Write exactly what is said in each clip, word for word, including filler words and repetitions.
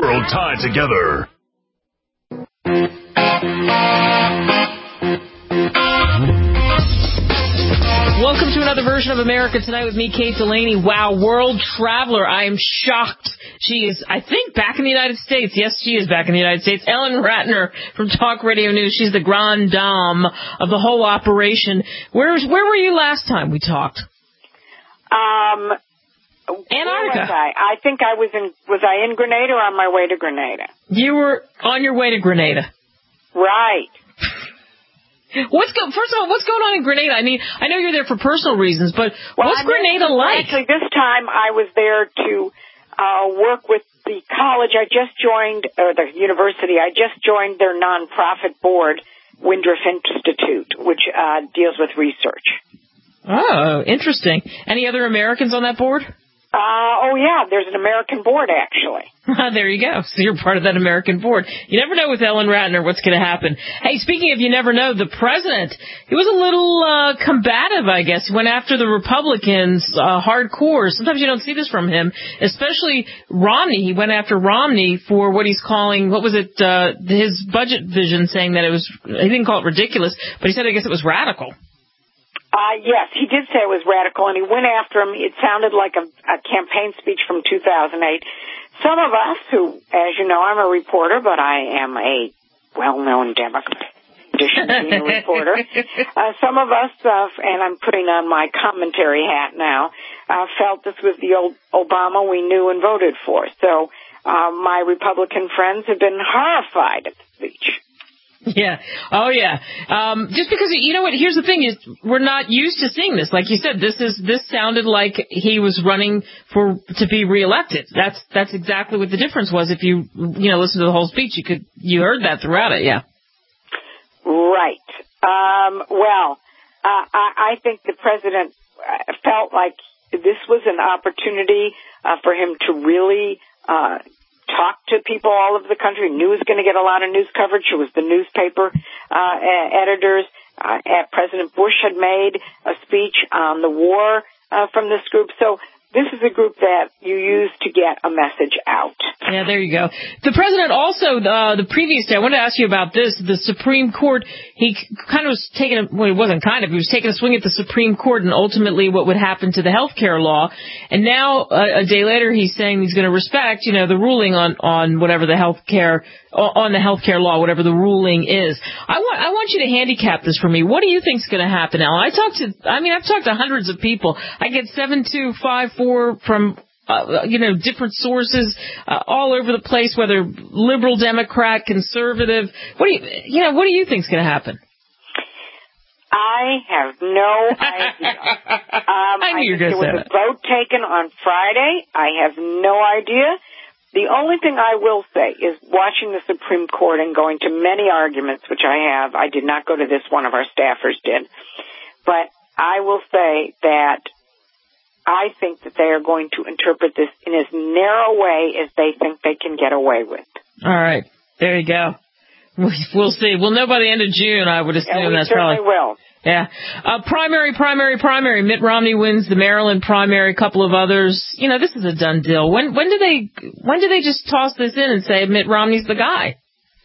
World tied together. Welcome to another version of America Tonight with me, Kate Delaney. Wow, world traveler. I am shocked. She is, I think, back in the United States. Yes, she is back in the United States. Ellen Ratner from Talk Radio News. She's the grande dame of the whole operation. Where, where were you last time we talked? Um, Antarctica. Where was I? I think I was in, was I in Grenada or on my way to Grenada? You were on your way to Grenada. Right. What's go? First of all, what's going on in Grenada? I mean, I know you're there for personal reasons, but well, what's I mean, Grenada like? Actually, this time I was there to uh, work with the college I just joined, or the university. I just joined their nonprofit board, Windruff Institute, which uh, deals with research. Oh, interesting. Any other Americans on that board? Uh, oh, yeah, there's an American board, actually. There you go. So you're part of that American board. You never know with Ellen Ratner what's going to happen. Hey, speaking of you never know, the president, he was a little uh, combative, I guess. He went after the Republicans uh, hardcore. Sometimes you don't see this from him, especially Romney. He went after Romney for what he's calling, what was it, uh, his budget vision, saying that it was, he didn't call it ridiculous, but he said, I guess it was radical. Uh, yes, he did say it was radical, and he went after him. It sounded like a, a campaign speech from two thousand eight. Some of us who, as you know, I'm a reporter, but I am a well-known Democrat, in addition to being a reporter. Uh, some of us, uh, and I'm putting on my commentary hat now, uh, felt this was the old Obama we knew and voted for. So uh, my Republican friends have been horrified at the speech. Yeah. Oh, yeah. Um, just because, you know what, here's the thing is we're not used to seeing this. Like you said, this is, this sounded like he was running for, to be reelected. That's, that's exactly what the difference was. If you, you know, listen to the whole speech, you could, you heard that throughout it. Yeah. Right. Um, well, uh, I, I think the president felt like this was an opportunity, uh, for him to really, uh, talk to people all over the country, knew he was going to get a lot of news coverage. It was the newspaper uh, editors. Uh, President Bush had made a speech on the war uh, from this group. So this is a group that you use to get a message out. Yeah, there you go. The president also, uh, the previous day, I wanted to ask you about this. The Supreme Court, he kind of was taking a, well, it wasn't kind of, he was taking a swing at the Supreme Court and ultimately what would happen to the health care law. And now, uh, a day later, he's saying he's going to respect, you know, the ruling on, on whatever the health care, on the health care law, whatever the ruling is. I want, I want you to handicap this for me. What do you think's going to happen, Alan? I talked to, I mean, I've talked to hundreds of people. I get seven two five four from, uh, you know, different sources, uh, all over the place, whether liberal, Democrat, conservative. What do you, you know, what do you think's going to happen? I have no idea. Um, I knew you were going to say that. There was a vote taken on Friday. I have no idea. The only thing I will say is watching the Supreme Court and going to many arguments, which I have. I did not go to this, one of our staffers did. But I will say that I think that they are going to interpret this in as narrow a way as they think they can get away with. All right. There you go. We'll see. We'll know by the end of June, I would assume. Yeah, we that's certainly probably will. Yeah. Uh, primary, primary, primary. Mitt Romney wins the Maryland primary, a couple of others. You know, this is a done deal. When, when do they, when do they just toss this in and say Mitt Romney's the guy?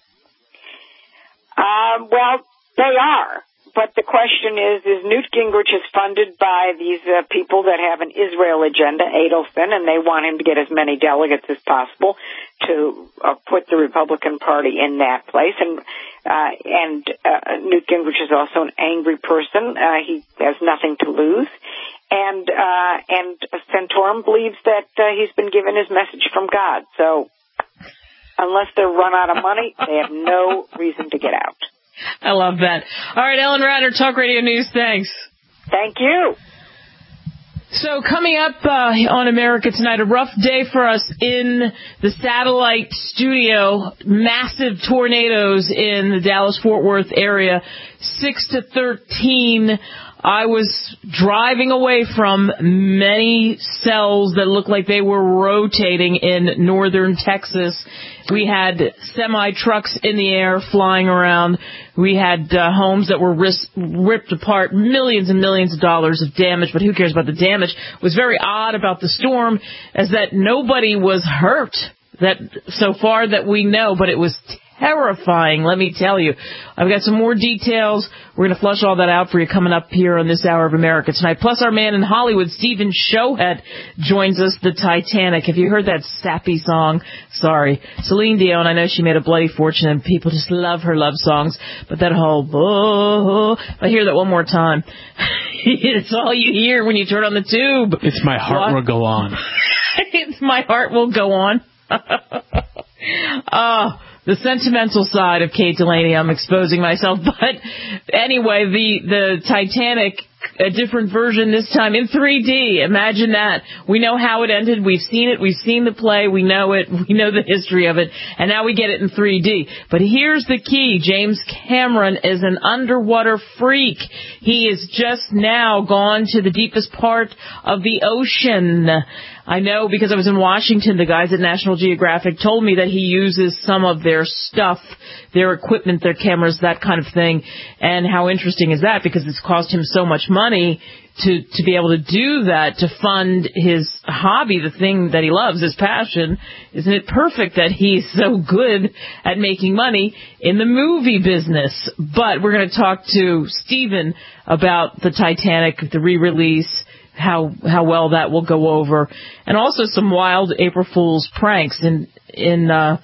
Um, well, they are. But the question is, is Newt Gingrich is funded by these uh, people that have an Israel agenda, Adelson, and they want him to get as many delegates as possible to uh, put the Republican Party in that place. And uh, and uh, Newt Gingrich is also an angry person. Uh, he has nothing to lose. And uh, and Santorum believes that uh, he's been given his message from God. So unless they're run out of money, they have no reason to get out. I love that. All right, Ellen Ratner, Talk Radio News, thanks. Thank you. So coming up uh, on America Tonight, a rough day for us in the satellite studio. Massive tornadoes in the Dallas-Fort Worth area, six to thirteen. I was driving away from many cells that looked like they were rotating in northern Texas. We had semi-trucks in the air flying around. We had uh, homes that were ris- ripped apart, millions and millions of dollars of damage, but who cares about the damage? It was very odd about the storm as that nobody was hurt. that so far that we know, but it was terrifying, let me tell you. I've got some more details. We're going to flush all that out for you coming up here on This Hour of America tonight. Plus, our man in Hollywood, Stephen Shohead, joins us, the Titanic. Have you heard that sappy song? Sorry. Celine Dion, I know she made a bloody fortune, and people just love her love songs. But that whole, oh, I hear that one more time. It's all you hear when you turn on the tube. It's My Heart Will Go On. It's My Heart Will Go On. Oh, the sentimental side of Kate Delaney, I'm exposing myself. But anyway, the, the Titanic, a different version this time in three D. Imagine that. We know how it ended. We've seen it. We've seen the play. We know it. We know the history of it. And now we get it in three D. But here's the key. James Cameron is an underwater freak. He is just now gone to the deepest part of the ocean. I know because I was in Washington, the guys at National Geographic told me that he uses some of their stuff, their equipment, their cameras, that kind of thing. And how interesting is that? Because it's cost him so much money to, to be able to do that, to fund his hobby, the thing that he loves, his passion. Isn't it perfect that he's so good at making money in the movie business? But we're going to talk to Stephen about the Titanic, the re-release, how how well that will go over, and also some wild April Fool's pranks in in uh,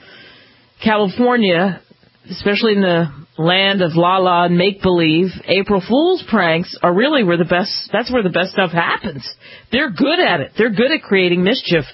California, especially in the land of la la and make believe. April Fool's pranks are really where the best. That's where the best stuff happens. They're good at it. They're good at creating mischief.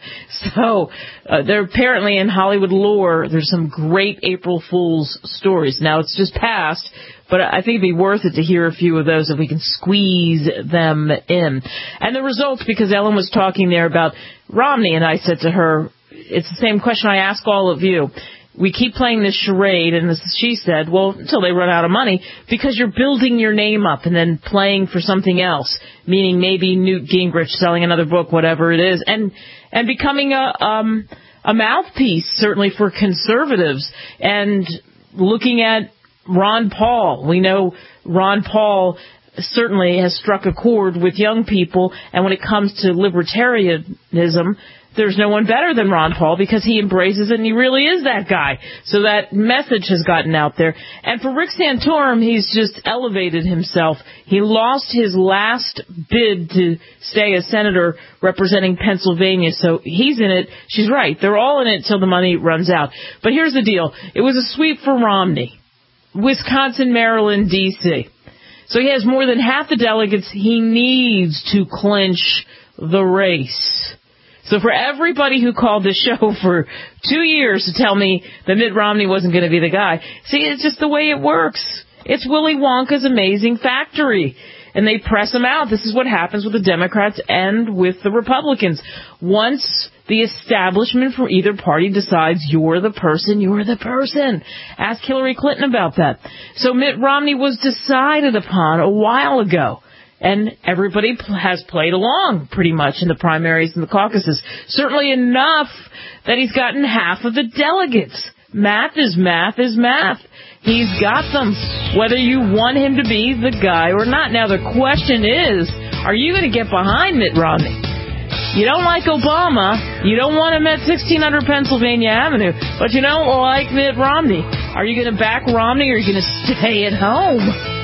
So uh, they're apparently in Hollywood lore. There's some great April Fool's stories. Now it's just passed. But I think it'd be worth it to hear a few of those if we can squeeze them in. And the results, because Ellen was talking there about Romney, and I said to her, it's the same question I ask all of you. We keep playing this charade, and this, she said, well, until they run out of money, because you're building your name up and then playing for something else, meaning maybe Newt Gingrich selling another book, whatever it is, and and becoming a um, a mouthpiece, certainly for conservatives, and looking at Ron Paul. We know Ron Paul certainly has struck a chord with young people, and when it comes to libertarianism, there's no one better than Ron Paul because he embraces it and he really is that guy. So that message has gotten out there. And for Rick Santorum, he's just elevated himself. He lost his last bid to stay a senator representing Pennsylvania, so he's in it. She's right. They're all in it till the money runs out. But here's the deal. It was a sweep for Romney. Wisconsin, Maryland, D C So he has more than half the delegates he needs to clinch the race. So for everybody who called the show for two years to tell me that Mitt Romney wasn't going to be the guy, see, it's just the way it works. It's Willy Wonka's amazing factory. And they press him out. This is what happens with the Democrats and with the Republicans. Once the establishment from either party decides you're the person, you're the person. Ask Hillary Clinton about that. So Mitt Romney was decided upon a while ago. And everybody has played along pretty much in the primaries and the caucuses. Certainly enough that he's gotten half of the delegates. Math is math is math. He's got them, whether you want him to be the guy or not. Now, the question is, are you going to get behind Mitt Romney? You don't like Obama. You don't want him at sixteen hundred Pennsylvania Avenue. But you don't like Mitt Romney. Are you going to back Romney or are you going to stay at home?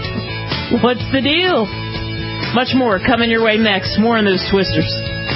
What's the deal? Much more coming your way next. More on those twisters.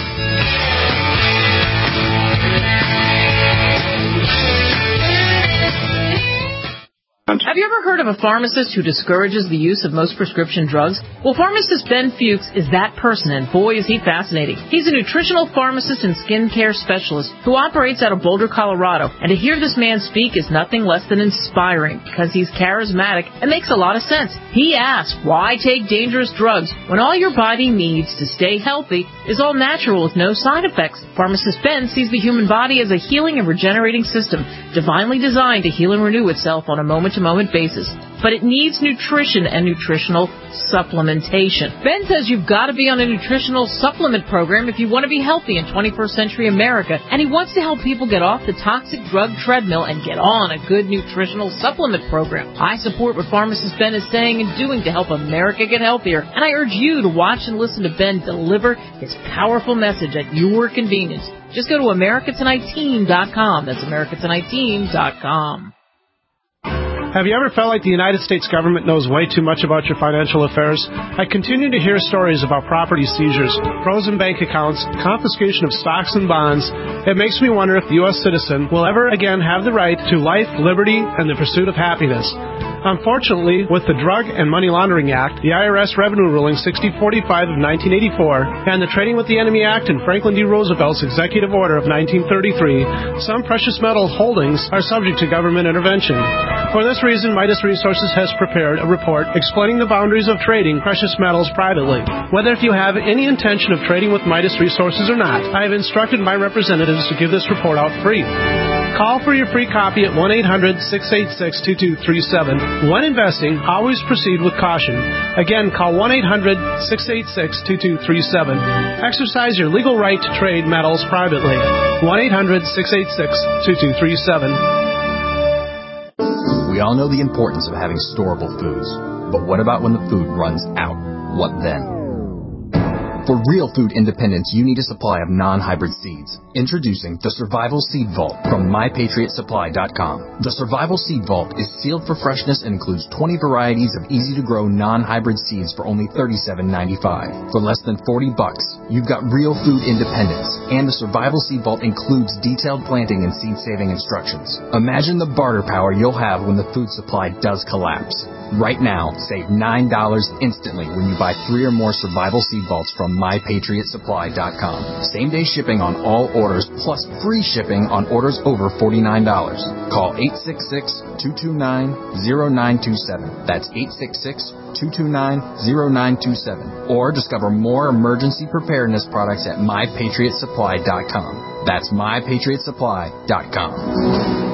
Have you ever heard of a pharmacist who discourages the use of most prescription drugs? Well, pharmacist Ben Fuchs is that person, and boy, is he fascinating. He's a nutritional pharmacist and skincare specialist who operates out of Boulder, Colorado. And to hear this man speak is nothing less than inspiring because he's charismatic and makes a lot of sense. He asks, why take dangerous drugs when all your body needs to stay healthy is all natural with no side effects? Pharmacist Ben sees the human body as a healing and regenerating system, divinely designed to heal and renew itself on a moment-to-moment basis. But it needs nutrition and nutritional supplementation. Ben says you've got to be on a nutritional supplement program if you want to be healthy in twenty-first century America, and he wants to help people get off the toxic drug treadmill and get on a good nutritional supplement program. I support what pharmacist Ben is saying and doing to help America get healthier, and I urge you to watch and listen to Ben deliver his powerful message at your convenience. Just go to America Tonight Team dot com. That's America Tonight Team dot com. Have you ever felt like the United States government knows way too much about your financial affairs? I continue to hear stories about property seizures, frozen bank accounts, confiscation of stocks and bonds. It makes me wonder if the U S citizen will ever again have the right to life, liberty, and the pursuit of happiness. Unfortunately, with the Drug and Money Laundering Act, the I R S Revenue Ruling sixty forty-five of nineteen eighty-four, and the Trading with the Enemy Act and Franklin D. Roosevelt's Executive Order of nineteen thirty-three, some precious metal holdings are subject to government intervention. For this reason, Midas Resources has prepared a report explaining the boundaries of trading precious metals privately. Whether if you have any intention of trading with Midas Resources or not, I have instructed my representatives to give this report out free. Call for your free copy at one eight hundred, six eight six, two two three seven. When investing, always proceed with caution. Again, call one eight hundred, six eight six, two two three seven. Exercise your legal right to trade metals privately. one eight hundred, six eight six, two two three seven. We all know the importance of having storable foods. But what about when the food runs out? What then? For real food independence, you need a supply of non-hybrid seeds. Introducing the Survival Seed Vault from my patriot supply dot com. The Survival Seed Vault is sealed for freshness and includes twenty varieties of easy-to-grow non-hybrid seeds for only thirty-seven ninety-five. For less than forty bucks, you've got real food independence. And the Survival Seed Vault includes detailed planting and seed-saving instructions. Imagine the barter power you'll have when the food supply does collapse. Right now, save nine dollars instantly when you buy three or more Survival Seed Vaults from my patriot supply dot com. Same-day shipping on all orders, plus free shipping on orders over forty-nine dollars. Call eight six six, two two nine, zero nine two seven. That's eight six six, two two nine, zero nine two seven. Or discover more emergency preparedness products at my patriot supply dot com. That's my patriot supply dot com.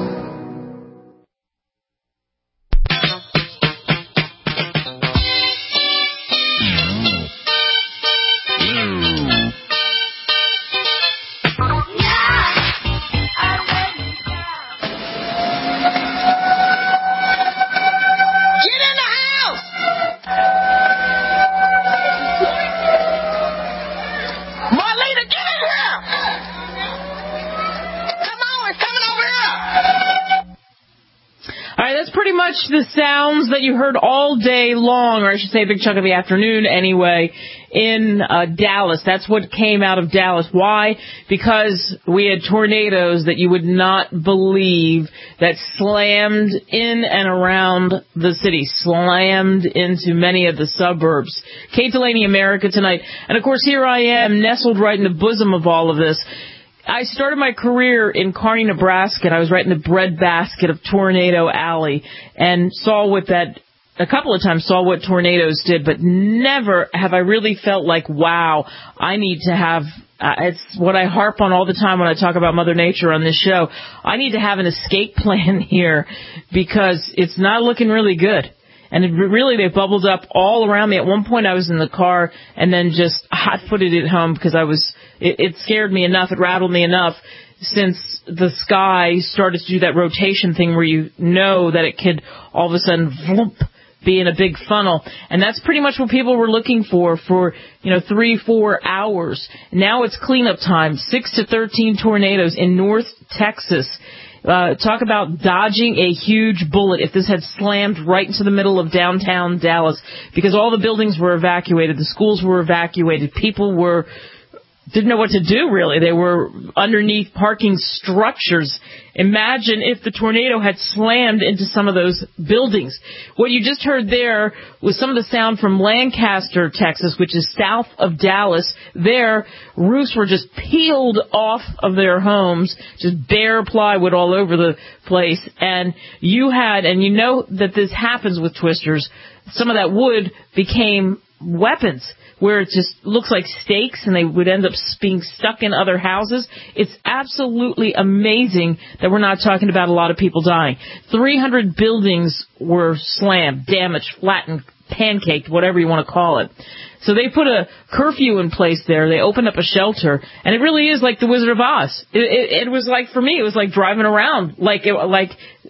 The sounds that you heard all day long, or I should say a big chunk of the afternoon anyway, in uh, Dallas. That's what came out of Dallas. Why? Because we had tornadoes that you would not believe that slammed in and around the city, slammed into many of the suburbs. Kate Delaney, America Tonight. And, of course, here I am, nestled right in the bosom of all of this. I started my career in Kearney, Nebraska, and I was right in the breadbasket of Tornado Alley and saw what that, a couple of times saw what tornadoes did, but never have I really felt like, wow, I need to have, uh, it's what I harp on all the time when I talk about Mother Nature on this show. I need to have an escape plan here because it's not looking really good. And it really, they bubbled up all around me. At one point, I was in the car and then just hot-footed it home because I was, it, it scared me enough, it rattled me enough since the sky started to do that rotation thing where you know that it could all of a sudden vloop, be in a big funnel. And that's pretty much what people were looking for, for, you know, three, four hours. Now it's cleanup time. Six to thirteen tornadoes in North Texas. Uh, talk about dodging a huge bullet if this had slammed right into the middle of downtown Dallas, because all the buildings were evacuated, the schools were evacuated, people were didn't know what to do, really. They were underneath parking structures. Imagine if the tornado had slammed into some of those buildings. What you just heard there was some of the sound from Lancaster, Texas, which is south of Dallas. Their roofs were just peeled off of their homes, just bare plywood all over the place. And you had, and you know that this happens with twisters, some of that wood became weapons, where it just looks like stakes and they would end up being stuck in other houses. It's absolutely amazing that we're not talking about a lot of people dying. three hundred buildings were slammed, damaged, flattened, pancaked, whatever you want to call it. So they put a curfew in place there. They opened up a shelter, and it really is like the Wizard of Oz. It, it, it was like, for me, it was like driving around, like it, like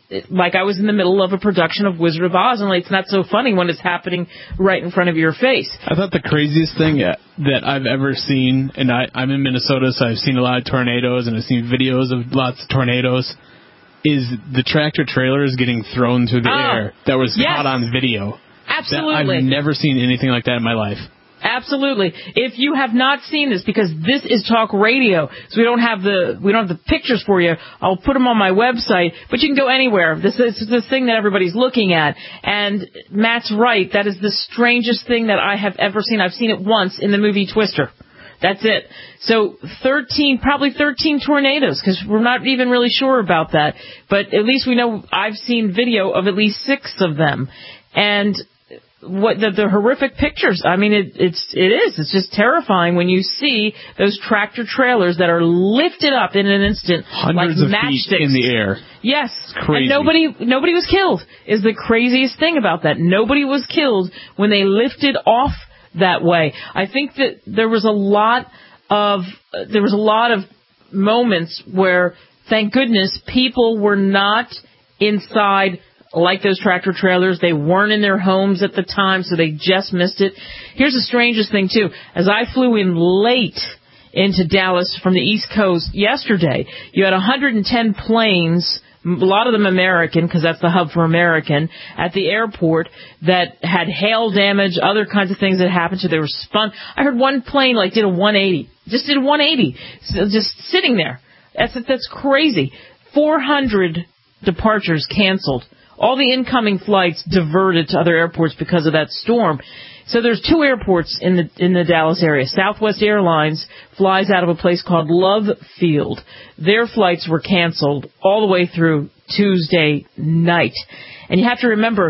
like I was in the middle of a production of Wizard of Oz, and like, it's not so funny when it's happening right in front of your face. I thought the craziest thing that I've ever seen, and I, I'm in Minnesota, so I've seen a lot of tornadoes, and I've seen videos of lots of tornadoes, is the tractor trailers getting thrown through the uh, air. That was yes. caught on video. Absolutely. That, I've never seen anything like that in my life. Absolutely. If you have not seen this, because this is talk radio, so we don't have the we don't have the pictures for you, I'll put them on my website, but you can go anywhere. This is the thing that everybody's looking at. And Matt's right. That is the strangest thing that I have ever seen. I've seen it once in the movie Twister. That's it. So thirteen, probably thirteen tornadoes, because we're not even really sure about that. But at least we know I've seen video of at least six of them. And what the, the horrific pictures. I mean, it, it's it is. It's just terrifying when you see those tractor trailers that are lifted up in an instant, hundreds like of matchsticks feet in the air. Yes, it's crazy. And nobody nobody was killed. Is the craziest thing about that. Nobody was killed when they lifted off that way. I think that there was a lot of uh, there was a lot of moments where, thank goodness, people were not inside. Like those tractor trailers, they weren't in their homes at the time, so they just missed it. Here's the strangest thing, too. As I flew in late into Dallas from the East Coast yesterday, you had one hundred ten planes, a lot of them American, because that's the hub for American, at the airport that had hail damage, other kinds of things that happened to. They were spun. I heard one plane, like, did a one eighty. Just did a one eighty. Just sitting there. That's, that's crazy. four hundred departures canceled. All the incoming flights diverted to other airports because of that storm. So there's two airports in the in the Dallas area. Southwest Airlines flies out of a place called Love Field. Their flights were canceled all the way through Tuesday night. And you have to remember,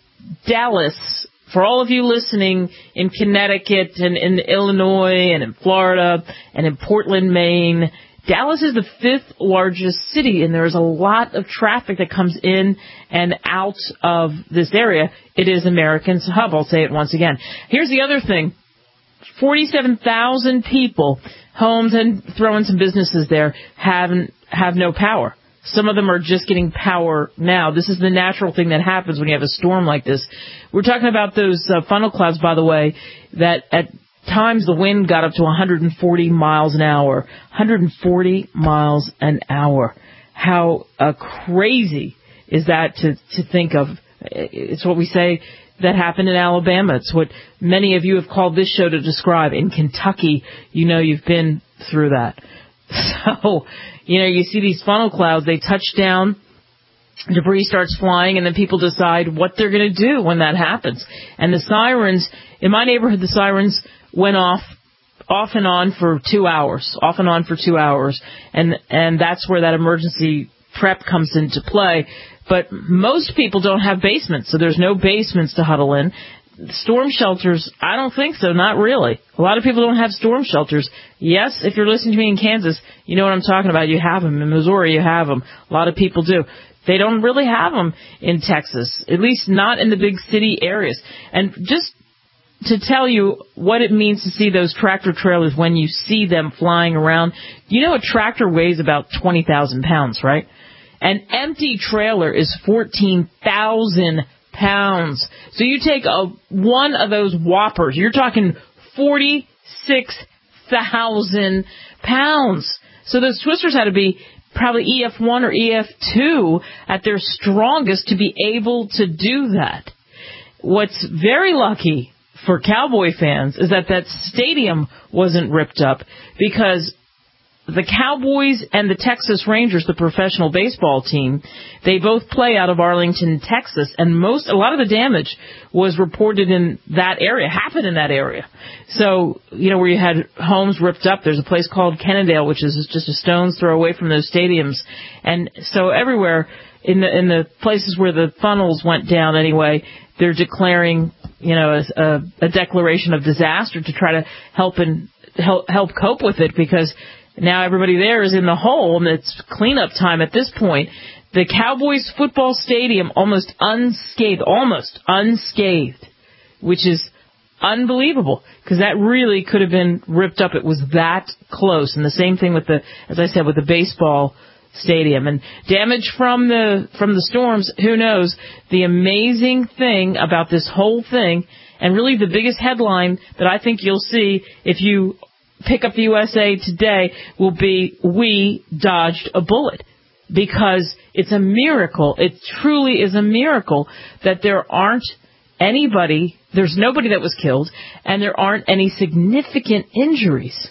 Dallas, for all of you listening in Connecticut and in Illinois and in Florida and in Portland, Maine, Dallas is the fifth largest city, and there is a lot of traffic that comes in and out of this area. It is American's hub. I'll say it once again. Here's the other thing. forty-seven thousand people, homes and throwing some businesses there, have, have no power. Some of them are just getting power now. This is the natural thing that happens when you have a storm like this. We're talking about those uh, funnel clouds, by the way, that at times the wind got up to one hundred forty miles an hour. one hundred forty miles an hour. How uh, crazy is that to, to think of? It's what we say that happened in Alabama. It's what many of you have called this show to describe. In Kentucky, you know you've been through that. So, you know, you see these funnel clouds, they touch down, debris starts flying, and then people decide what they're going to do when that happens. And the sirens, in my neighborhood, the sirens went off off and on for two hours, off and on for two hours. And, and that's where that emergency prep comes into play. But most people don't have basements, so there's no basements to huddle in. Storm shelters, I don't think so, not really. A lot of people don't have storm shelters. Yes, if you're listening to me in Kansas, you know what I'm talking about. You have them. In Missouri, you have them. A lot of people do. They don't really have them in Texas, at least not in the big city areas. And just to tell you what it means to see those tractor trailers when you see them flying around, you know a tractor weighs about twenty thousand pounds, right? An empty trailer is fourteen thousand pounds. So you take a one of those whoppers, you're talking forty-six thousand pounds. So those twisters had to be probably E F one or E F two at their strongest to be able to do that. What's very lucky for Cowboy fans is that that stadium wasn't ripped up, because the Cowboys and the Texas Rangers, the professional baseball team, they both play out of Arlington, Texas, and most, a lot of the damage was reported in that area, happened in that area. So, you know, where you had homes ripped up, there's a place called Kennedale, which is just a stone's throw away from those stadiums. And so everywhere in the, in the places where the funnels went down anyway, they're declaring, you know, a, a declaration of disaster to try to help and help, help cope with it, because now everybody there is in the hole, and it's cleanup time at this point. The Cowboys football stadium almost unscathed, almost unscathed, which is unbelievable, because that really could have been ripped up. It was that close. And the same thing with the, as I said, with the baseball Stadium. And damage from the from the storms, who knows? The amazing thing about this whole thing, and really the biggest headline that I think you'll see if you pick up the U S A Today, will be, "We dodged a bullet." Because it's a miracle. It truly is a miracle that there aren't anybody, there's nobody that was killed, and there aren't any significant injuries.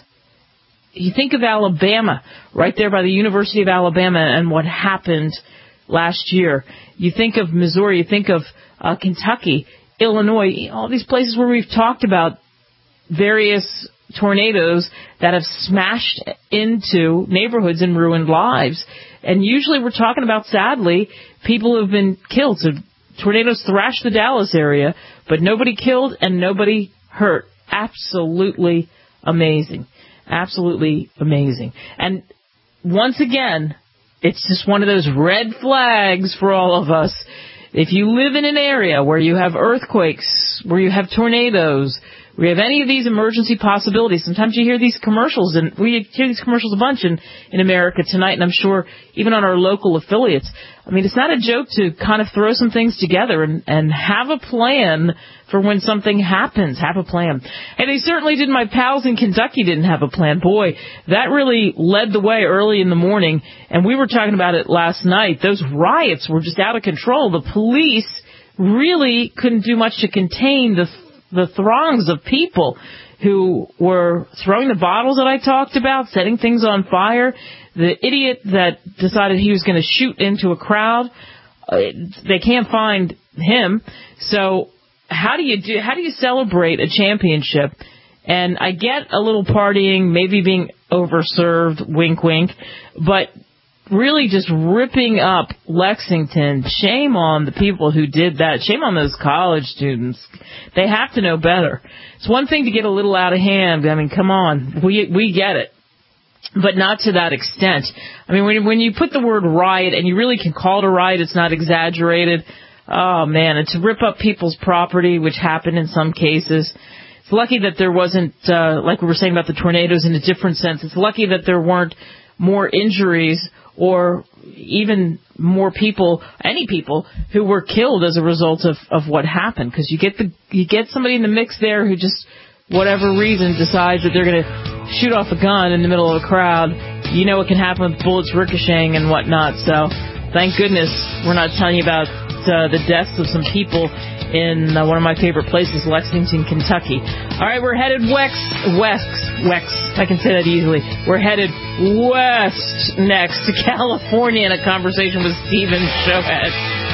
You think of Alabama, right there by the University of Alabama, and what happened last year. You think of Missouri, you think of uh, Kentucky, Illinois, all these places where we've talked about various tornadoes that have smashed into neighborhoods and ruined lives. And usually we're talking about, sadly, people who have been killed. So tornadoes thrashed the Dallas area, but nobody killed and nobody hurt. Absolutely amazing. Absolutely amazing. And once again, it's just one of those red flags for all of us. If you live in an area where you have earthquakes, where you have tornadoes, where you have any of these emergency possibilities, sometimes you hear these commercials, and we hear these commercials a bunch in, in America tonight, and I'm sure even on our local affiliates. I mean, it's not a joke to kind of throw some things together and, and have a plan for when something happens. Have a plan. And they certainly did. My pals in Kentucky didn't have a plan. Boy, that really led the way early in the morning, and we were talking about it last night. Those riots were just out of control. The police really couldn't do much to contain the the throngs of people who were throwing the bottles that I talked about, setting things on fire. The idiot that decided he was going to shoot into a crowd, uh, they can't find him. So how do you do? How do you celebrate a championship? And I get a little partying, maybe being overserved, wink, wink, but really just ripping up Lexington. Shame on the people who did that. Shame on those college students. They have to know better. It's one thing to get a little out of hand. I mean, come on. We we get it. But not to that extent. I mean, when, when you put the word riot, and you really can call it a riot, it's not exaggerated. Oh, man. And to rip up people's property, which happened in some cases. It's lucky that there wasn't, uh, like we were saying about the tornadoes in a different sense, it's lucky that there weren't more injuries or even more people, any people, who were killed as a result of, of what happened. Because you get the you get somebody in the mix there who just, whatever reason, decides that they're going to shoot off a gun in the middle of a crowd. You know what can happen with bullets ricocheting and whatnot. So thank goodness we're not telling you about uh, the deaths of some people in uh, one of my favorite places, Lexington, Kentucky. All right, we're headed west, west, west. I can say that easily. We're headed west next to California in a conversation with Stephen Showhead.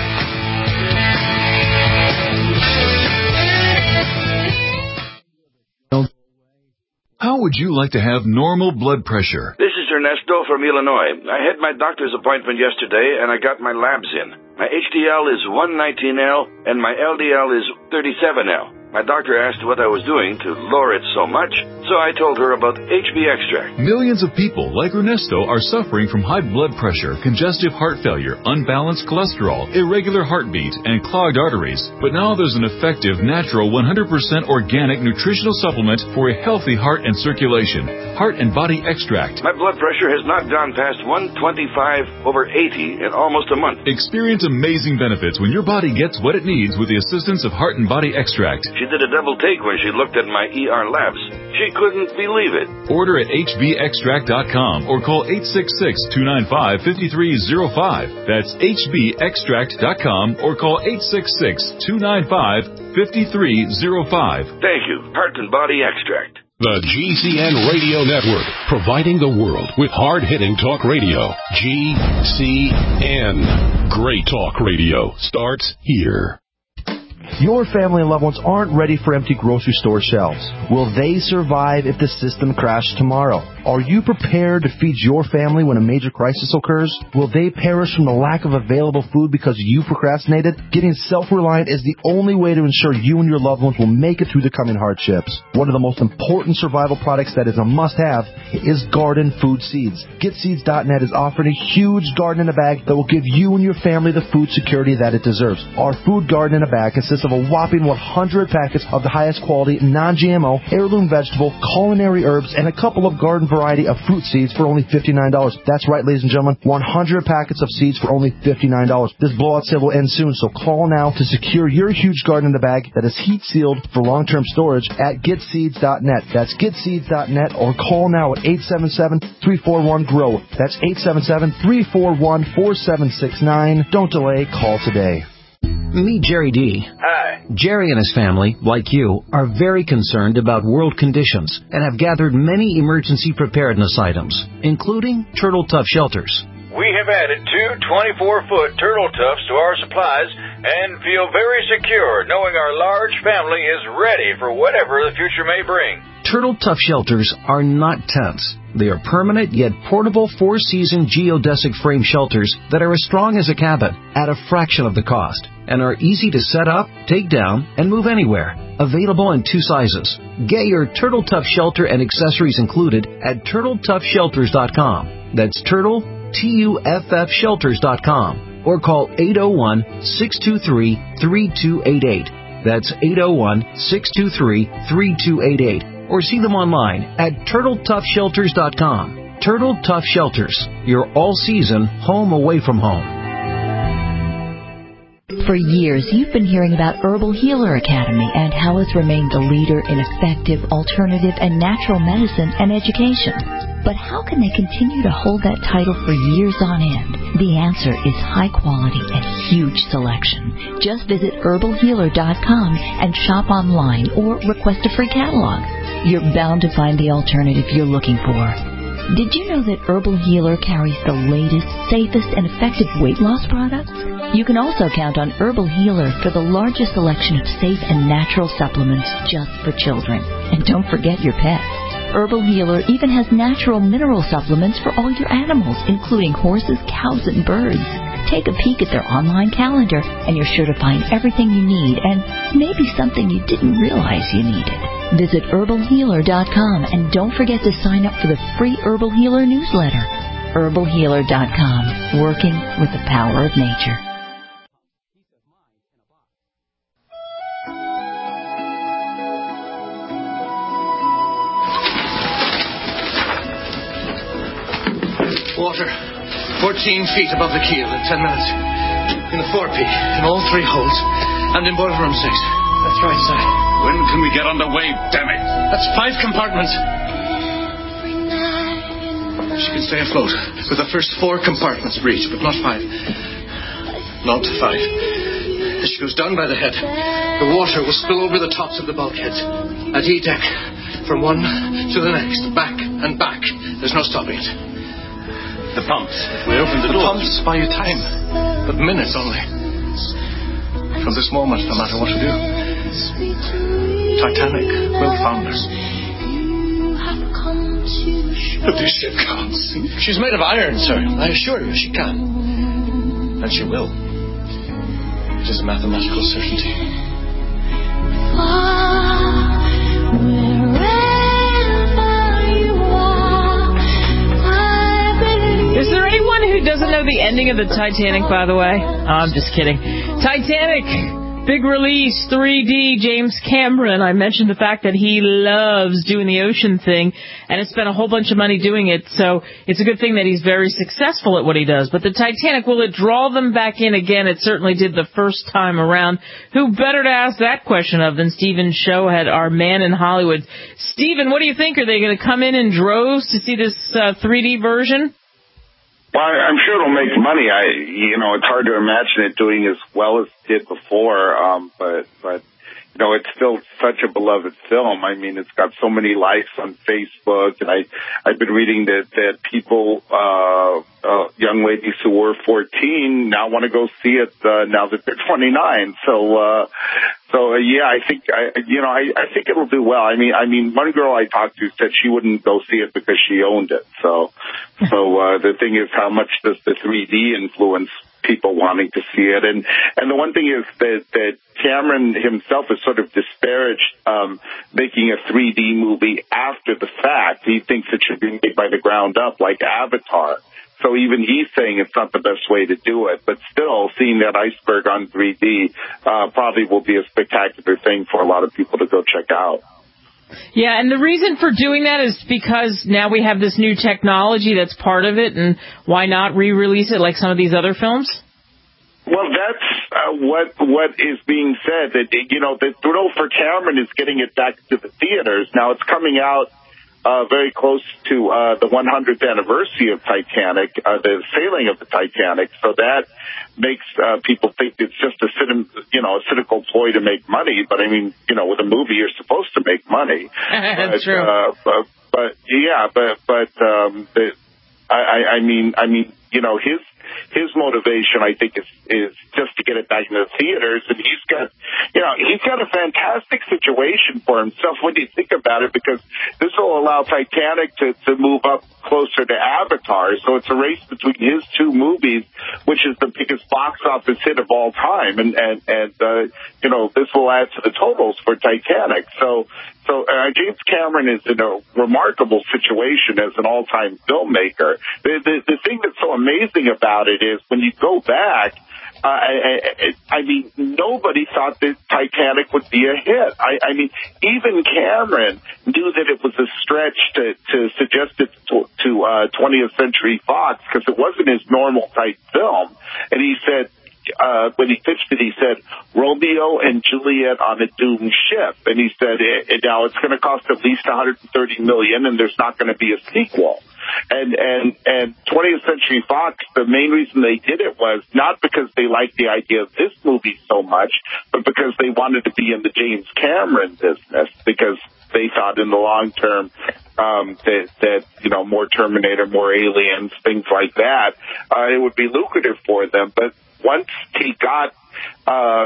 How would you like to have normal blood pressure? This is Ernesto from Illinois. I had my doctor's appointment yesterday, and I got my labs in. My H D L is one nineteen L, and my L D L is thirty-seven L. My doctor asked what I was doing to lower it so much, so I told her about H B Extract. Millions of people like Ernesto are suffering from high blood pressure, congestive heart failure, unbalanced cholesterol, irregular heartbeat, and clogged arteries. But now there's an effective, natural, one hundred percent organic nutritional supplement for a healthy heart and circulation. Heart and Body Extract. My blood pressure has not gone past one twenty-five over eighty in almost a month. Experience amazing benefits when your body gets what it needs with the assistance of Heart and Body Extract. She did a double take when she looked at my E R labs. She couldn't believe it. Order at H B extract dot com or call eight six six, two nine five, five three zero five. That's H B extract dot com or call eight six six, two nine five, five three zero five. Thank you. Heart and Body Extract. The G C N Radio Network, providing the world with hard-hitting talk radio. G C N. Great talk radio starts here. Your family and loved ones aren't ready for empty grocery store shelves. Will they survive if the system crashes tomorrow? Are you prepared to feed your family when a major crisis occurs? Will they perish from the lack of available food because you procrastinated? Getting self-reliant is the only way to ensure you and your loved ones will make it through the coming hardships. One of the most important survival products that is a must-have is garden food seeds. Get Seeds dot net is offering a huge garden in a bag that will give you and your family the food security that it deserves. Our food garden in a bag consists of a whopping one hundred packets of the highest quality, non G M O, heirloom vegetable, culinary herbs, and a couple of garden variety of fruit seeds for only fifty-nine dollars. That's right, ladies and gentlemen, one hundred packets of seeds for only fifty-nine dollars. This blowout sale will end soon, so call now to secure your huge garden in the bag that is heat-sealed for long-term storage at get seeds dot net. That's get seeds dot net, or call now at eight seven seven, three four one, G R O W. That's eight seven seven, three four one, four seven six nine. Don't delay. Call today. Meet Jerry D. Hi. Jerry and his family, like you, are very concerned about world conditions and have gathered many emergency preparedness items, including Turtle Tough shelters. We have added two twenty-four foot Turtle Toughs to our supplies and feel very secure knowing our large family is ready for whatever the future may bring. Turtle Tough shelters are not tents. They are permanent yet portable four-season geodesic frame shelters that are as strong as a cabin at a fraction of the cost and are easy to set up, take down, and move anywhere. Available in two sizes. Get your Turtle Tough shelter and accessories included at turtle tough shelters dot com. That's Turtle, T U F F shelters dot com. Or call eight oh one, six two three, three two eight eight. That's eight oh one, six two three, three two eight eight. Or see them online at turtle tough shelters dot com. Turtle Tough Shelters, your all-season home away from home. For years, you've been hearing about Herbal Healer Academy and how it's remained the leader in effective, alternative, and natural medicine and education. But how can they continue to hold that title for years on end? The answer is high quality and huge selection. Just visit herbal healer dot com and shop online or request a free catalog. You're bound to find the alternative you're looking for. Did you know that Herbal Healer carries the latest, safest, and effective weight loss products? You can also count on Herbal Healer for the largest selection of safe and natural supplements just for children. And don't forget your pets. Herbal Healer even has natural mineral supplements for all your animals, including horses, cows, and birds. Take a peek at their online calendar, and you're sure to find everything you need and maybe something you didn't realize you needed. Visit herbal healer dot com and don't forget to sign up for the free Herbal Healer newsletter. herbal healer dot com, working with the power of nature. Water, fourteen feet above the keel in ten minutes. In the forepeak, in all three holds, and in boiler room six. That's right, sir. When can we get underway, damn it? That's five compartments. She can stay afloat with the first four compartments breached, but not five. Not five. As she goes down by the head, the water will spill over the tops of the bulkheads. At E deck, from one to the next, back and back. There's no stopping it. The pumps. We open the, the doors. pumps buy you time, but minutes only. From this moment, no matter what we do, Titanic will founder. But this ship can't sink. She's made of iron, sir. I assure you she can. And she will. It is a mathematical certainty. Is there anyone who doesn't know the ending of the Titanic, by the way? Oh, I'm just kidding. Titanic, big release, three D, James Cameron. I mentioned the fact that he loves doing the ocean thing and has spent a whole bunch of money doing it, so it's a good thing that he's very successful at what he does. But the Titanic, will it draw them back in again? It certainly did the first time around. Who better to ask that question of than Stephen Shohead, our man in Hollywood. Stephen, what do you think? Are they going to come in in droves to see this uh, three D version? Well, I'm sure it'll make money. I, you know, it's hard to imagine it doing as well as it did before. Um, but, but, you know, it's still such a beloved film. I mean, it's got so many likes on Facebook, and I, I've been reading that, that people, uh, uh, young ladies who were fourteen now want to go see it, uh, now that they're twenty-nine. So, uh, so, uh, yeah, I think, I, you know, I, I think it'll do well. I mean, I mean, one girl I talked to said she wouldn't go see it because she owned it. So, so, uh, the thing is, how much does the three D influence people wanting to see it? And, and the one thing is that, that Cameron himself has sort of disparaged, um, making a three D movie after the fact. He thinks it should be made by the ground up, like Avatar. So even he's saying it's not the best way to do it. But still, seeing that iceberg on three D uh, probably will be a spectacular thing for a lot of people to go check out. Yeah, and the reason for doing that is because now we have this new technology that's part of it, and why not re-release it like some of these other films? Well, that's uh, what what is being said. That, you know, the thrill for Cameron is getting it back to the theaters. Now, it's coming out uh, very close to uh, the one hundredth anniversary of Titanic, uh, the sailing of the Titanic. So that makes uh, people think it's just a cin- you know a cynical ploy to make money. But I mean, you know, with a movie, you're supposed to make money. That's but, true. Uh, but, but yeah, but but um, the, I, I mean, I mean, you know, his. His motivation, I think, is is just to get it back into the theaters, and he's got, you know, he's got a fantastic situation for himself when you think about it, because this will allow Titanic to, to move up closer to Avatar. So it's a race between his two movies, which is the biggest box office hit of all time, and and and uh, you know, this will add to the totals for Titanic. So. So uh, James Cameron is in a remarkable situation as an all-time filmmaker. The, the, the thing that's so amazing about it is when you go back, uh, I, I, I mean, nobody thought that Titanic would be a hit. I, I mean, even Cameron knew that it was a stretch to, to suggest it to, to uh, twentieth Century Fox, because it wasn't his normal type film. And he said, Uh, when he pitched it, he said, Romeo and Juliet on a doomed ship. And he said, it, now it's going to cost at least one hundred thirty million dollars, and there's not going to be a sequel. And, and, and twentieth Century Fox, the main reason they did it was not because they liked the idea of this movie so much, but because they wanted to be in the James Cameron business, because they thought in the long term, um, that, that, you know, more Terminator, more aliens, things like that, uh, it would be lucrative for them. But once he got uh,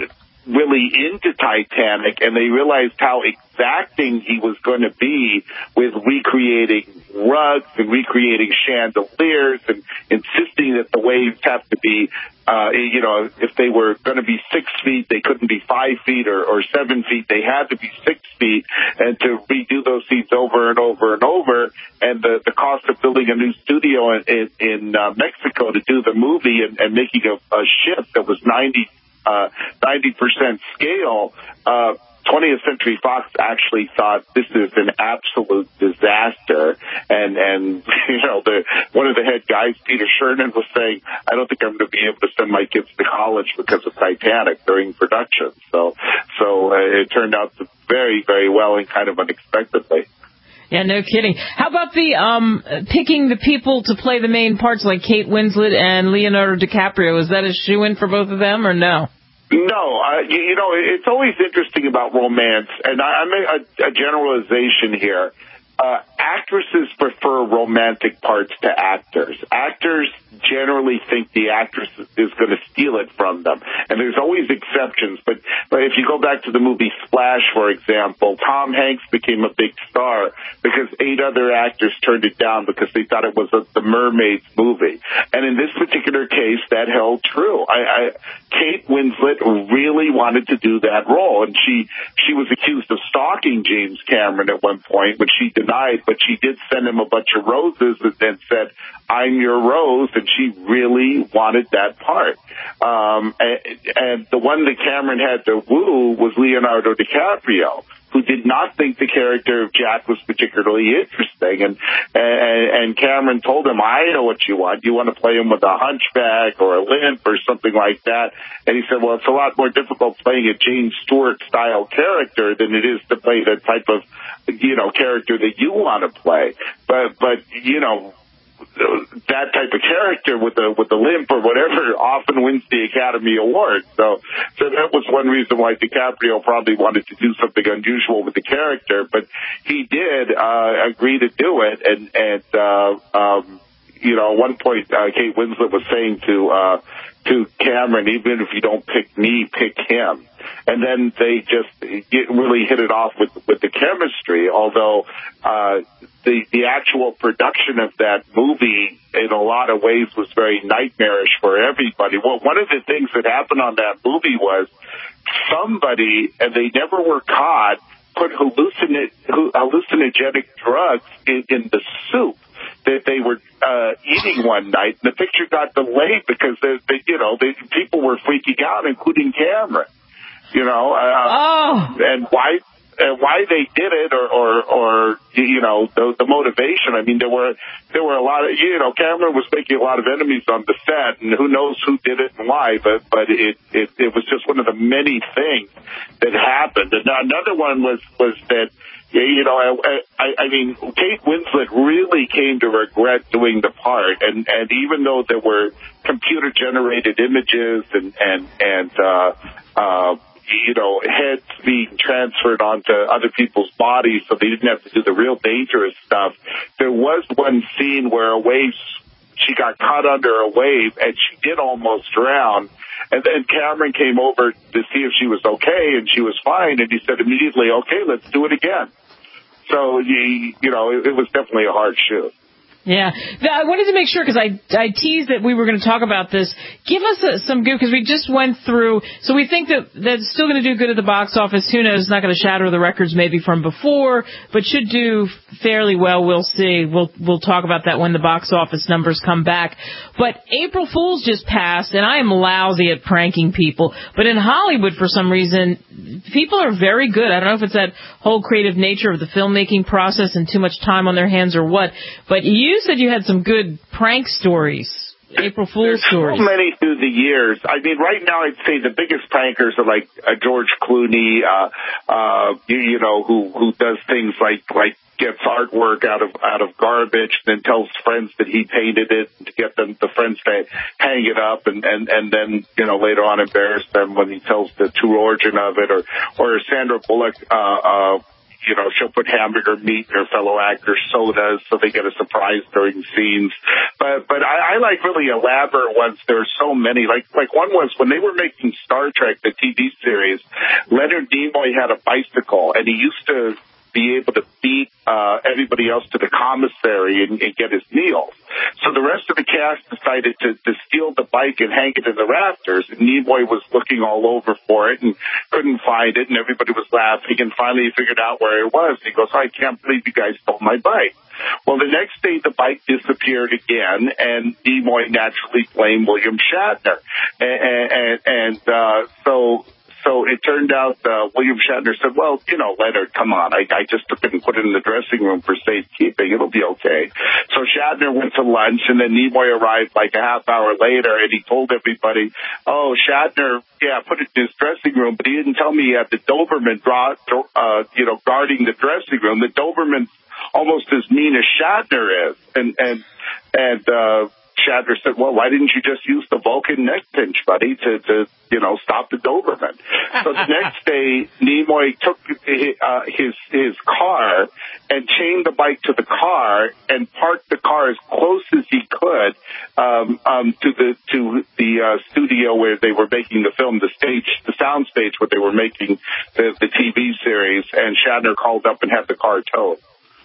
really into Titanic and they realized how exacting he was going to be with recreating rugs and recreating chandeliers and insisting that the waves have to be, uh, you know, if they were going to be six feet, they couldn't be five feet or, or seven feet. They had to be six feet, and to redo those scenes over and over and over. And the, the cost of building a new studio in, in, in uh, Mexico to do the movie and, and making a, a ship that was ninety percent scale, uh, twentieth Century Fox actually thought this is an absolute disaster. And, and you know, the one of the head guys, Peter Sherman, was saying, I don't think I'm going to be able to send my kids to college because of Titanic during production. So, so uh, it turned out very, very well and kind of unexpectedly. Yeah, no kidding. How about the um picking the people to play the main parts like Kate Winslet and Leonardo DiCaprio? Is that a shoo-in for both of them or no? No, uh, you, you know, it's always interesting about romance, and I, I make a, a generalization here. Uh, actresses prefer romantic parts to actors. Actors generally think the actress is going to steal it from them. And there's always exceptions. But, but if you go back to the movie Splash, for example, Tom Hanks became a big star because eight other actors turned it down because they thought it was a, the Mermaids movie. And in this particular case, that held true. I, I, Kate Winslet really wanted to do that role. And she, she was accused of stalking James Cameron at one point, which she denied, but she did send him a bunch of roses and then said, I'm your rose, and she really wanted that part. Um, and, and the one that Cameron had to woo was Leonardo DiCaprio, who did not think the character of Jack was particularly interesting. And, and, and Cameron told him, I know what you want. You want to play him with a hunchback or a limp or something like that. And he said, well, it's a lot more difficult playing a James Stewart-style character than it is to play the type of, you know, character that you want to play. But, but, you know, that type of character with the with the limp or whatever often wins the Academy Award. So, so that was one reason why DiCaprio probably wanted to do something unusual with the character. But he did uh, agree to do it, and and uh, um, you know, at one point uh, Kate Winslet was saying to uh, to Cameron, even if you don't pick me, pick him. And then they just really hit it off with with the chemistry, although uh, the the actual production of that movie in a lot of ways was very nightmarish for everybody. Well, one of the things that happened on that movie was somebody, and they never were caught, put hallucin- hallucinogenic drugs in, in the soup that they were uh, eating one night. And the picture got delayed because they, they, you know, they, people were freaking out, including Cameron. You know, uh, oh. and why? uh, why they did it, or, or, or you know, the, the motivation. I mean, there were there were a lot of, you know, Cameron was making a lot of enemies on the set, and who knows who did it and why, but but it it, it was just one of the many things that happened. And another one was was that. Yeah, you know, I, I, I mean, Kate Winslet really came to regret doing the part, and, and even though there were computer-generated images and, and, and, uh, uh, you know, heads being transferred onto other people's bodies so they didn't have to do the real dangerous stuff, there was one scene where a wave, she got caught under a wave, and she did almost drown. And then Cameron came over to see if she was okay, and she was fine, and he said immediately, okay, let's do it again. So, you, you know, it, it was definitely a hard shoot. Yeah. I wanted to make sure, because I, I teased that we were going to talk about this. Give us a, some good, because we just went through, so we think that that's still going to do good at the box office. Who knows? It's not going to shatter the records maybe from before, but should do fairly well. We'll see. We'll, we'll talk about that when the box office numbers come back. But April Fool's just passed, and I am lousy at pranking people. But in Hollywood, for some reason, people are very good. I don't know if it's that whole creative nature of the filmmaking process and too much time on their hands or what, but you said you had some good prank stories, April Fool's stories. So many through the years. I mean, right now I'd say the biggest prankers are like uh, George Clooney, uh, uh, you, you know, who who does things like like gets artwork out of out of garbage, then tells friends that he painted it to get them the friends to hang it up, and and and then you know later on embarrass them when he tells the true origin of it. Or or Sandra Bullock. Uh, uh, You know, she'll put hamburger meat in her fellow actors' sodas so they get a surprise during scenes. But but I, I like really elaborate ones. There are so many. Like like one was when they were making Star Trek, the T V series, Leonard Nimoy had a bicycle, and he used to be able to beat uh, everybody else to the commissary and, and get his meals. So the rest of the cast decided to, to steal the bike and hang it in the rafters. And Nimoy was looking all over for it and couldn't find it, and everybody was laughing. And finally he figured out where it was. He goes, I can't believe you guys stole my bike. Well, the next day the bike disappeared again, and Nimoy naturally blamed William Shatner. And, and, and uh, so... So it turned out uh, William Shatner said, well, you know, Leonard, come on. I, I just took it and put it in the dressing room for safekeeping. It'll be okay. So Shatner went to lunch, and then Nimoy arrived like a half hour later, and he told everybody, oh, Shatner, yeah, put it in his dressing room, but he didn't tell me he had the Doberman, draw, uh, you know, guarding the dressing room. The Doberman's almost as mean as Shatner is. And, and, and, uh, Shatner said, well, why didn't you just use the Vulcan neck pinch, buddy, to, to you know, stop the Doberman? So the next day, Nimoy took uh, his his car and chained the bike to the car and parked the car as close as he could um, um, to the to the uh, studio where they were making the film, the stage, the sound stage where they were making the, the T V series, and Shatner called up and had the car towed.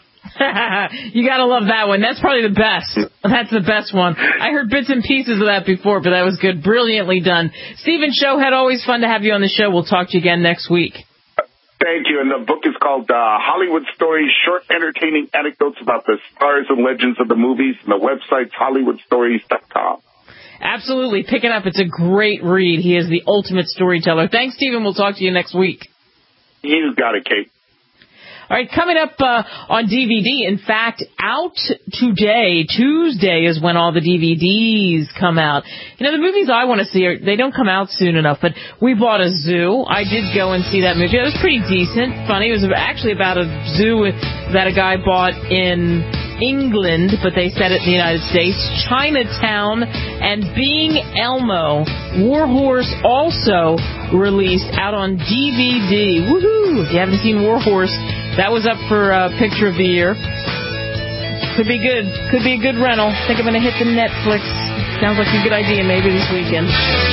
You gotta love that one. That's probably the best. That's the best one. I heard bits and pieces of that before, but that was good. Brilliantly done. Stephen Showhead, always fun to have you on the show. We'll talk to you again next week. Thank you. And the book is called uh, Hollywood Stories, Short Entertaining Anecdotes About the Stars and Legends of the Movies. And the website's hollywood stories dot com. Absolutely. Pick it up. It's a great read. He is the ultimate storyteller. Thanks, Stephen. We'll talk to you next week. You got it, Kate. All right, coming up uh, on D V D, in fact, out today, Tuesday, is when all the D V Ds come out. You know, the movies I want to see, are, they don't come out soon enough, but we bought a zoo. I did go and see that movie. It was pretty decent, funny. It was actually about a zoo that a guy bought in England, but they set it in the United States, Chinatown, and Being Elmo. Warhorse also released out on D V D. Woohoo! If you haven't seen Warhorse, that was up for uh, Picture of the Year. Could be good. Could be a good rental. Think I'm going to hit the Netflix. Sounds like a good idea maybe this weekend.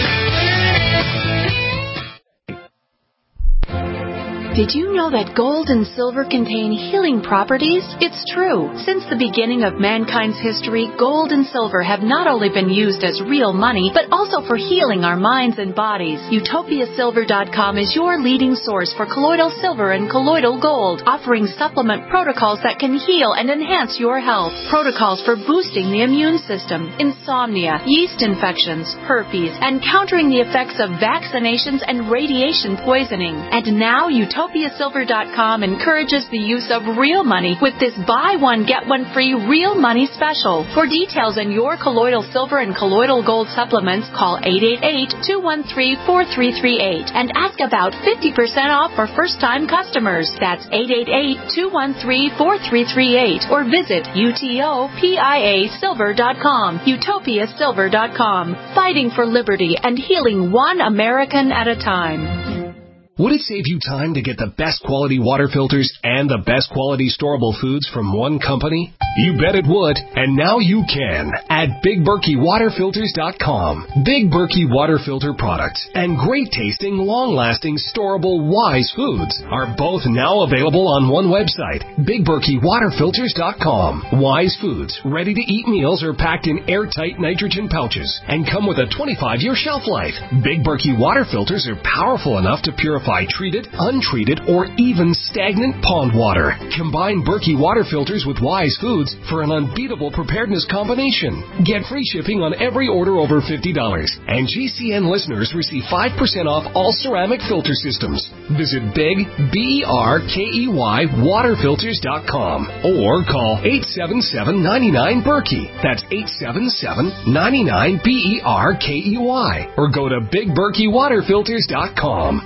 Did you know that gold and silver contain healing properties? It's true. Since the beginning of mankind's history, gold and silver have not only been used as real money, but also for healing our minds and bodies. Utopia Silver dot com is your leading source for colloidal silver and colloidal gold, offering supplement protocols that can heal and enhance your health. Protocols for boosting the immune system, insomnia, yeast infections, herpes, and countering the effects of vaccinations and radiation poisoning. And now Utopia Utopia Silver dot com encourages the use of real money with this buy one, get one free real money special. For details on your colloidal silver and colloidal gold supplements, call eight eight eight, two one three, four three three eight and ask about fifty percent off for first-time customers. That's eight eight eight, two one three, four three three eight or visit Utopia Silver dot com. Utopia Silver dot com. Fighting for liberty and healing one American at a time. Would it save you time to get the best quality water filters and the best quality storable foods from one company? You bet it would, and now you can at Big Berkey Water Filters dot com. Big Berkey Water Filter products and great-tasting, long-lasting, storable Wise foods are both now available on one website, Big Berkey Water Filters dot com. Wise foods, ready-to-eat meals are packed in airtight nitrogen pouches and come with a twenty-five year shelf life. Big Berkey Water Filters are powerful enough to purify treated, untreated, or even stagnant pond water. Combine Berkey Water Filters with Wise Foods for an unbeatable preparedness combination. Get free shipping on every order over fifty dollars. And G C N listeners receive five percent off all ceramic filter systems. Visit Big, B E R K E Y, Water Filters dot com or call eight seven seven, nine nine, Berkey. That's eight seven seven, nine nine, B E R K E Y. Or go to Big Berkey Water Filters dot com.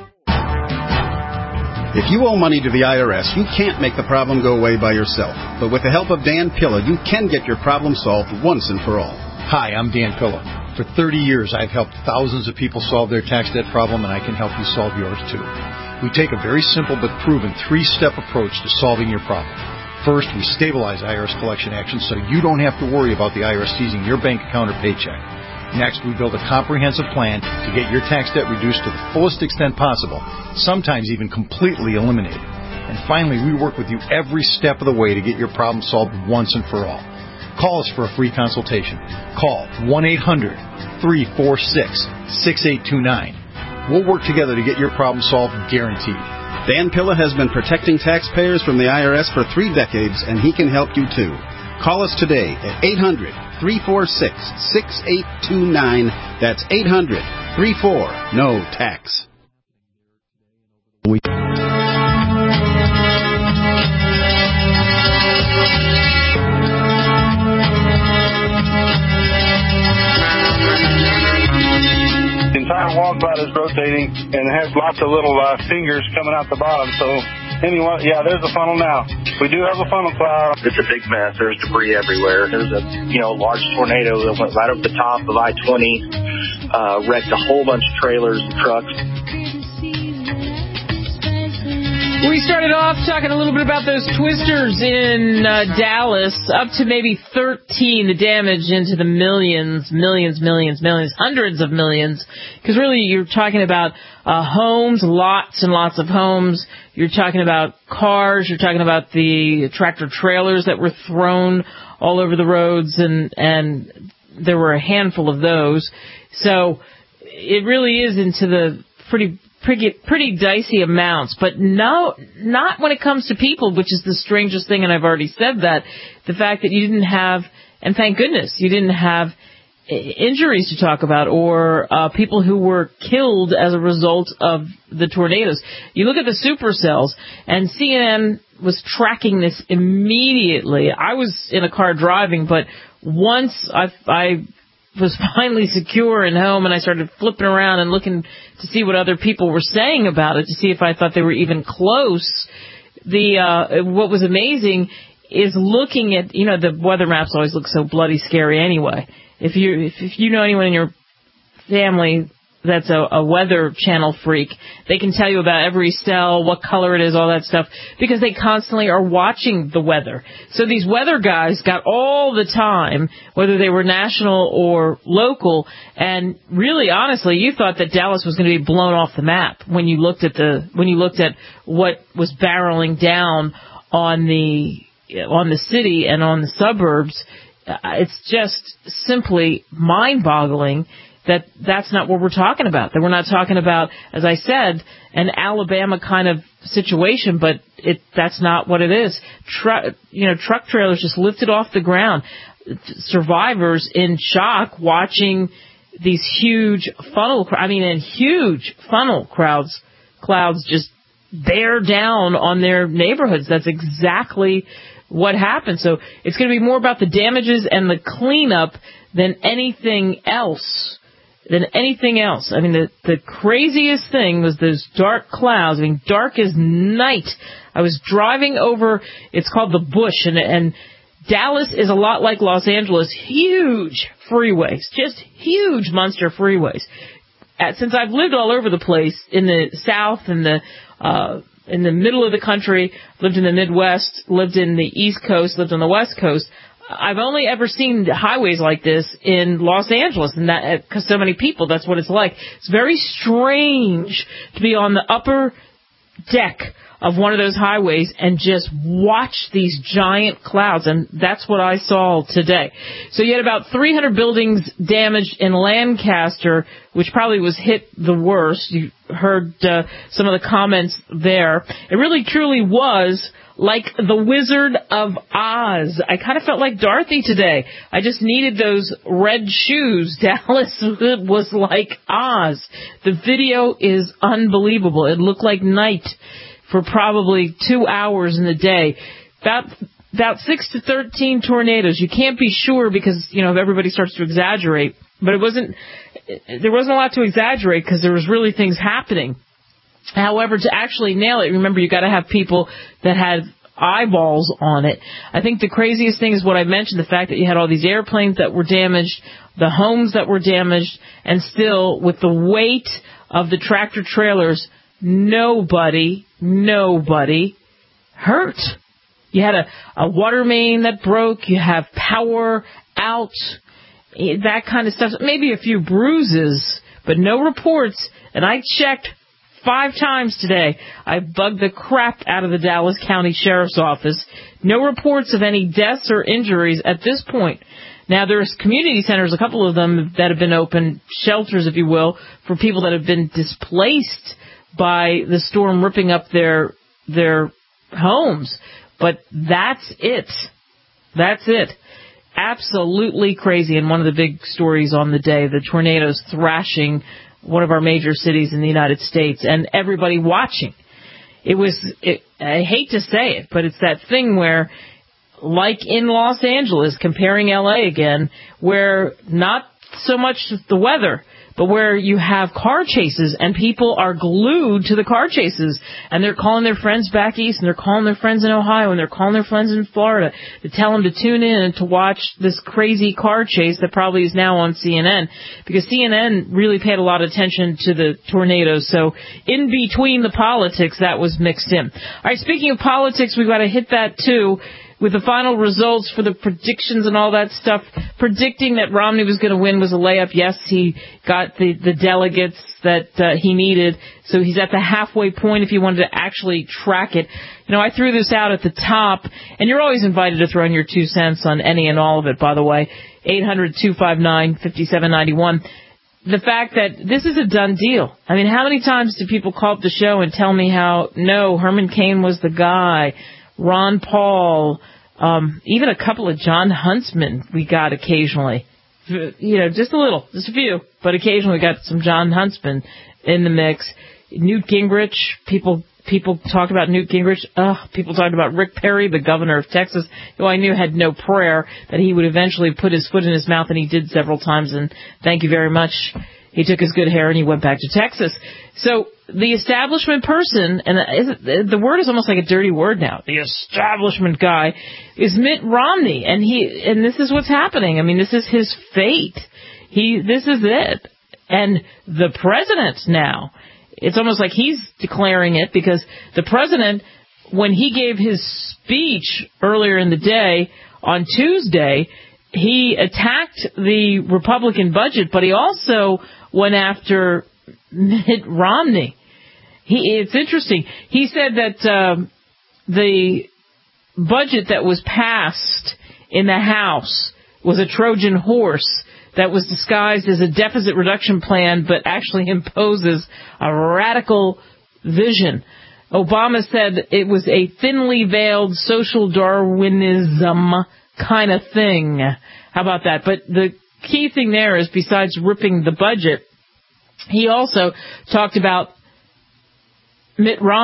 If you owe money to the I R S, you can't make the problem go away by yourself. But with the help of Dan Pilla, you can get your problem solved once and for all. Hi, I'm Dan Pilla. For thirty years, I've helped thousands of people solve their tax debt problem, and I can help you solve yours too. We take a very simple but proven three-step approach to solving your problem. First, we stabilize I R S collection actions so you don't have to worry about the I R S seizing your bank account or paycheck. Next, we build a comprehensive plan to get your tax debt reduced to the fullest extent possible, sometimes even completely eliminated. And finally, we work with you every step of the way to get your problem solved once and for all. Call us for a free consultation. Call one eight hundred, three four six, six eight two nine. We'll work together to get your problem solved, guaranteed. Dan Pilla has been protecting taxpayers from the I R S for three decades, and he can help you too. Call us today at eight hundred, three four six, six eight two nine. That's eight hundred, three four, N O tax. We The entire wall cloud is rotating, and it has lots of little uh, fingers coming out the bottom. So, anyway, yeah, there's a funnel now. We do have a funnel cloud. It's a big mess. There's debris everywhere. There's a, you know, large tornado that went right over the top of I twenty, uh, wrecked a whole bunch of trailers and trucks. We started off talking a little bit about those twisters in uh, Dallas, up to maybe thirteen, the damage into the millions, millions, millions, millions, hundreds of millions. Because really you're talking about uh, homes, lots and lots of homes. You're talking about cars. You're talking about the tractor trailers that were thrown all over the roads, and, and there were a handful of those. So it really is into the pretty... Pretty, pretty dicey amounts, but no, not when it comes to people, which is the strangest thing, and I've already said that. The fact that you didn't have, and thank goodness, you didn't have injuries to talk about or uh, people who were killed as a result of the tornadoes. You look at the supercells, and C N N was tracking this immediately. I was in a car driving, but once I, I was finally secure and home, and I started flipping around and looking to see what other people were saying about it, to see if I thought they were even close. The uh, what was amazing is looking at, you know, the weather maps always look so bloody scary anyway. If you if, if you know anyone in your family that's a, a weather channel freak, they can tell you about every cell, what color it is, all that stuff, because they constantly are watching the weather. So these weather guys got all the time, whether they were national or local, and really, honestly, you thought that Dallas was going to be blown off the map when you looked at the when you looked at what was barreling down on the on the city and on the suburbs. It's just simply mind-boggling that that's not what we're talking about. That we're not talking about, as I said, an Alabama kind of situation, but it that's not what it is. Tru- you know, truck trailers just lifted off the ground. Survivors in shock watching these huge funnel, I mean, and huge funnel crowds, clouds just bear down on their neighborhoods. That's exactly what happened. So it's going to be more about the damages and the cleanup than anything else. Than anything else. I mean, the, the craziest thing was those dark clouds. I mean, dark as night. I was driving over, it's called the Bush, and, and Dallas is a lot like Los Angeles. Huge freeways. Just huge monster freeways. At, since I've lived all over the place, in the South and the, uh, in the middle of the country, lived in the Midwest, lived in the East Coast, lived on the West Coast, I've only ever seen highways like this in Los Angeles, and that because so many people, that's what it's like. It's very strange to be on the upper deck of one of those highways and just watch these giant clouds, and that's what I saw today. So you had about three hundred buildings damaged in Lancaster, which probably was hit the worst. You heard uh, some of the comments there. It really, truly was like the Wizard of Oz. I kind of felt like Dorothy today. I just needed those red shoes. Dallas was like Oz. The video is unbelievable. It looked like night for probably two hours in the day. About about six to thirteen tornadoes. You can't be sure because, you know, everybody starts to exaggerate. But it wasn't, there wasn't a lot to exaggerate because there was really things happening. However, to actually nail it, remember, you got to have people that had eyeballs on it. I think the craziest thing is what I mentioned, the fact that you had all these airplanes that were damaged, the homes that were damaged, and still, with the weight of the tractor trailers, nobody, nobody hurt. You had a, a water main that broke, you have power out, that kind of stuff. Maybe a few bruises, but no reports. And I checked five times today. I bugged the crap out of the Dallas County Sheriff's Office. No reports of any deaths or injuries at this point. Now, there's community centers, a couple of them that have been open, shelters, if you will, for people that have been displaced by the storm ripping up their their homes. But that's it. That's it. Absolutely crazy. And one of the big stories on the day, the tornadoes thrashing one of our major cities in the United States, and everybody watching. It was, it, I hate to say it, but it's that thing where, like in Los Angeles, comparing L A again, where not so much the weather, but where you have car chases and people are glued to the car chases, and they're calling their friends back east, and they're calling their friends in Ohio, and they're calling their friends in Florida to tell them to tune in and to watch this crazy car chase that probably is now on C N N, because C N N really paid a lot of attention to the tornadoes. So in between the politics, that was mixed in. All right, speaking of politics, we've got to hit that too. With the final results for the predictions and all that stuff, predicting that Romney was going to win was a layup. Yes, he got the, the delegates that uh, he needed, so he's at the halfway point if you wanted to actually track it. You know, I threw this out at the top, and you're always invited to throw in your two cents on any and all of it, by the way. eight hundred two five nine five seven nine one. The fact that this is a done deal. I mean, how many times do people call up the show and tell me how, no, Herman Cain was the guy, Ron Paul, um, even a couple of John Huntsman we got occasionally. You know, just a little, just a few, but occasionally we got some John Huntsman in the mix. Newt Gingrich, people people talk about Newt Gingrich. Ugh, people talked about Rick Perry, the governor of Texas, who I knew had no prayer that he would eventually put his foot in his mouth, and he did several times, and thank you very much. He took his good hair and he went back to Texas. So the establishment person, and the word is almost like a dirty word now, the establishment guy, is Mitt Romney. And he, and this is what's happening. I mean, this is his fate. He, this is it. And the president now, it's almost like he's declaring it, because the president, when he gave his speech earlier in the day on Tuesday, he attacked the Republican budget, but he also went after Mitt Romney. He, it's interesting. He said that uh, the budget that was passed in the House was a Trojan horse that was disguised as a deficit reduction plan, but actually imposes a radical vision. Obama said it was a thinly veiled social Darwinism kind of thing. How about that? But the key thing there is, besides ripping the budget, he also talked about Mitt Romney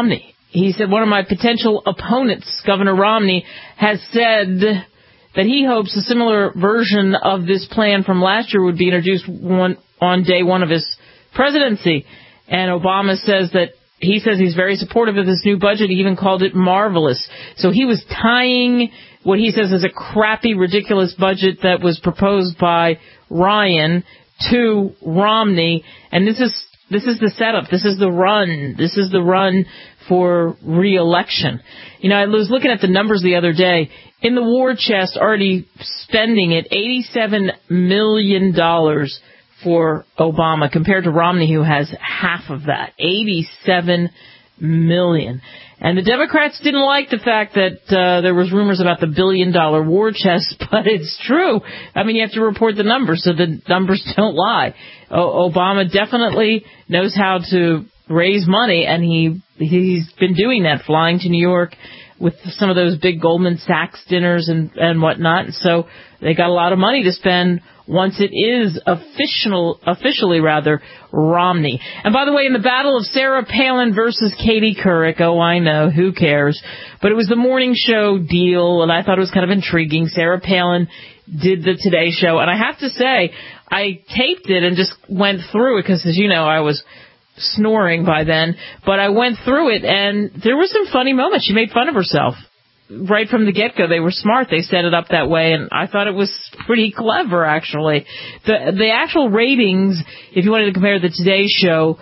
he said one of my potential opponents, Governor Romney, has said that he hopes a similar version of this plan from last year would be introduced one, on day one of his presidency. And Obama says that he says he's very supportive of this new budget. He even called it marvelous. So he was tying what he says is a crappy, ridiculous budget that was proposed by Ryan to Romney. And this is this is the setup. This is the run. This is the run for re-election. You know, I was looking at the numbers the other day. In the war chest, already spending it eighty-seven million dollars for Obama, compared to Romney, who has half of that, eighty-seven million dollars. And the Democrats didn't like the fact that uh, there was rumors about the billion-dollar war chest, but it's true. I mean, you have to report the numbers, so the numbers don't lie. O- Obama definitely knows how to raise money, and he he's been doing that, flying to New York with some of those big Goldman Sachs dinners and, and whatnot. So they got a lot of money to spend once it is official, officially rather, Romney. And by the way, in the battle of Sarah Palin versus Katie Couric, oh, I know, who cares? But it was the morning show deal, and I thought it was kind of intriguing. Sarah Palin did the Today Show, and I have to say, I taped it and just went through it, because, as you know, I was snoring by then, but I went through it, and there were some funny moments. She made fun of herself. Right from the get-go, they were smart. They set it up that way, and I thought it was pretty clever, actually. The the actual ratings, if you wanted to compare the Today Show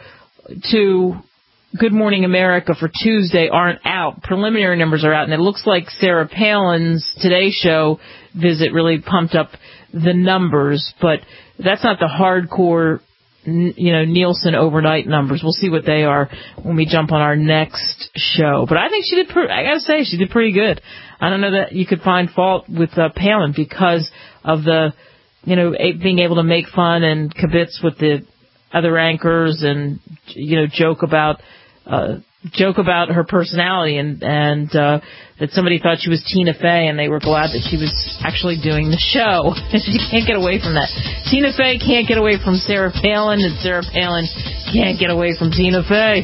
to Good Morning America for Tuesday, aren't out. Preliminary numbers are out, and it looks like Sarah Palin's Today Show visit really pumped up the numbers, but that's not the hardcore, you know, Nielsen overnight numbers. We'll see what they are when we jump on our next show. But I think she did, pre- I gotta say, she did pretty good. I don't know that you could find fault with uh, Palin because of the, you know, a- being able to make fun and kibitz with the other anchors and, you know, joke about, uh, joke about her personality, and, and, uh, that somebody thought she was Tina Fey, and they were glad that she was actually doing the show. She can't get away from that. Tina Fey can't get away from Sarah Palin, and Sarah Palin can't get away from Tina Fey.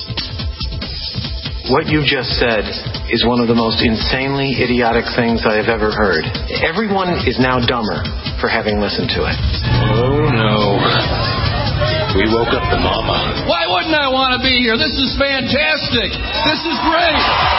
What you just said is one of the most insanely idiotic things I have ever heard. Everyone is now dumber for having listened to it. Oh, no. We woke up the mama. Why wouldn't I want to be here? This is fantastic. This is great.